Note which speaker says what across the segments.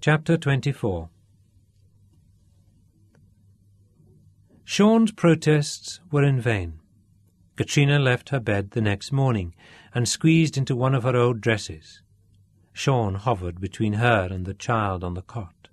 Speaker 1: Chapter 24. Sean's protests were in vain. Katrina left her bed the next morning and squeezed into one of her old dresses. Sean hovered between her and the child on the cot.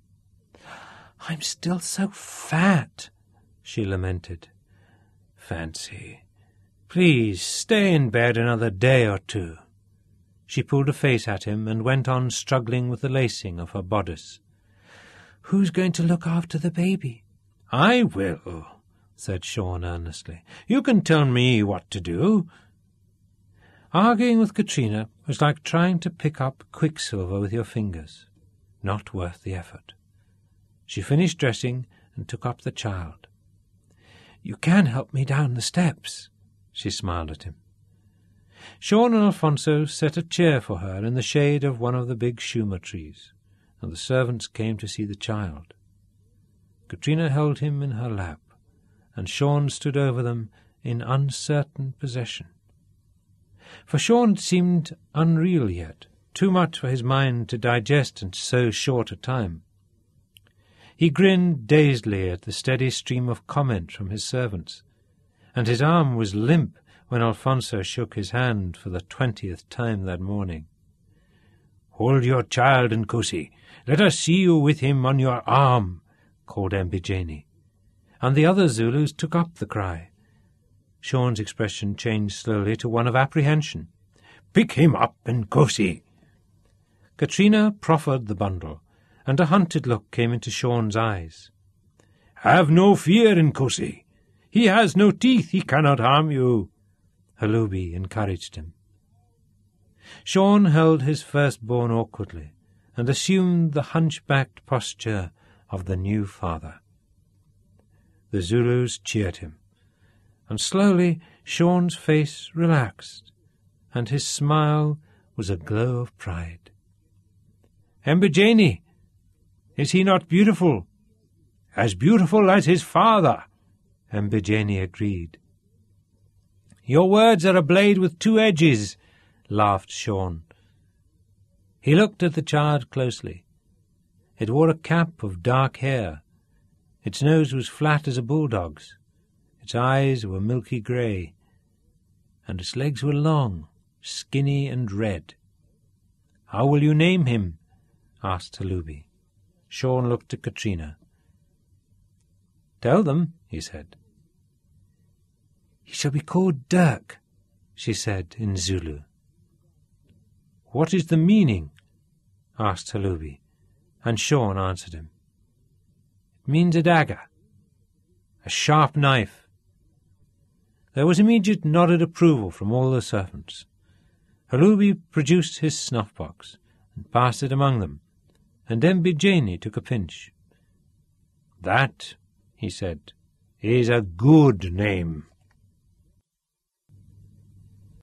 Speaker 1: "I'm still so fat," she lamented. "Fancy. Please stay in bed another day or two." She pulled a face at him and went on struggling with the lacing of her bodice. "Who's going to look after the baby?" "I will," said Sean earnestly. "You can tell me what to do." Arguing with Katrina was like trying to pick up quicksilver with your fingers. Not worth the effort. She finished dressing and took up the child. "You can help me down the steps," she smiled at him. Sean and Alfonso set a chair for her in the shade of one of the big shuma trees, and the servants came to see the child. Katrina held him in her lap, and Sean stood over them in uncertain possession. For Sean it seemed unreal yet, too much for his mind to digest in so short a time. He grinned dazedly at the steady stream of comment from his servants, and his arm was limp when Alfonso shook his hand for the 20th time that morning. "Hold your child, Nkosi. Let us see you with him on your arm," called Mbijeni, and the other Zulus took up the cry. Sean's expression changed slowly to one of apprehension. "Pick him up, Nkosi." Katrina proffered the bundle, and a hunted look came into Sean's eyes. "Have no fear, Nkosi. He has no teeth. He cannot harm you," Halubi encouraged him. Sean held his firstborn awkwardly and assumed the hunchbacked posture of the new father. The Zulus cheered him, and slowly Sean's face relaxed, and his smile was a glow of pride. "Mbijeni, is he not beautiful?" "As beautiful as his father," Mbijeni agreed. "Your words are a blade with two edges," laughed Sean. He looked at the child closely. It wore a cap of dark hair. Its nose was flat as a bulldog's. Its eyes were milky grey, and its legs were long, skinny and red. "How will you name him?" asked Halubi. Sean looked at Katrina. "Tell them," he said. "He shall be called Dirk," she said in Zulu. "What is the meaning?" asked Halubi, and Sean answered him. "It means a dagger, a sharp knife." There was immediate nodded approval from all the servants. Halubi produced his snuff-box and passed it among them, and Mbijeni took a pinch. "That," he said, "is a good name."